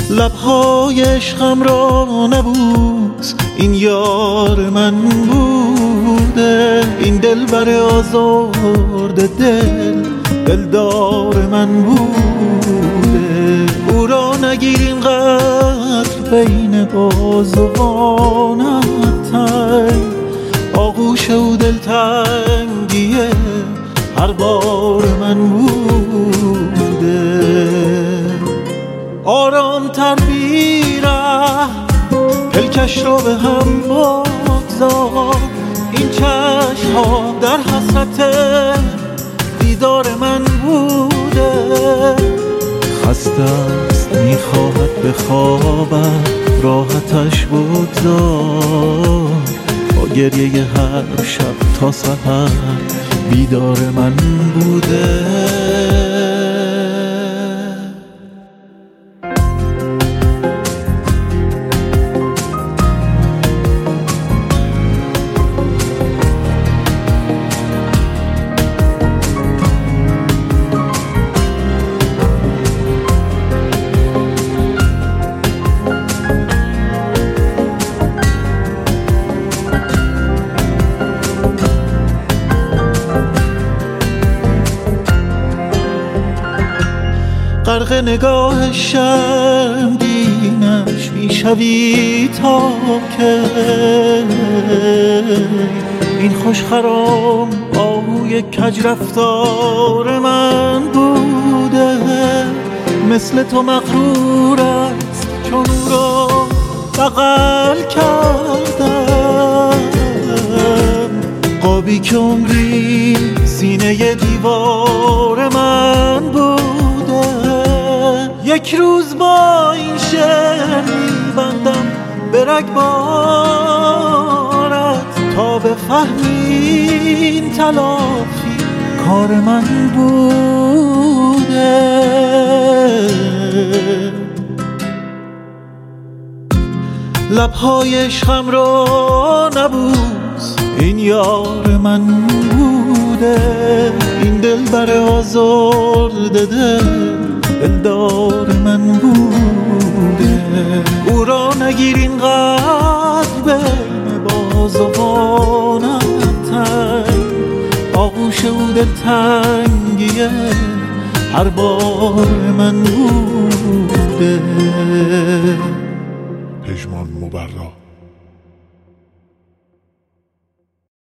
لبهای عشقم را نبوس، این یار من بوده. این دلبر آزرده دلدار من بوده. او را نگیر اینقدر بین بازوانت تنگ، آغوش او دلتنگیه هر بار من بوده. آرام تر بیره پلکش رو به هم بگذار، این چشم ها در حسرت دیدار من بوده. خسته است میخواهد بخوابد، راحتش بگذار. با گریه هر شب تا سحر بیدار من بوده. غرق نگاه شرمگینش میشوی تا که این خوش خرام آهوی کج رفتار من بوده. مثل تو مغرور است چون او را بغل کردم، قابی که عمری سینه دیوار من بوده. یک روز با این شعر میبندم به رگبارت، تا بفهمی این تلافی کار من بوده. لبهای عشقم را نبوس، این یار من بوده. این دلبر آزرده دلدار من بوده. او را نگیر اینقدر بین بازوانت تنگ، آغوش او دلتنگیه هر بار من بوده. پژمان مبرا.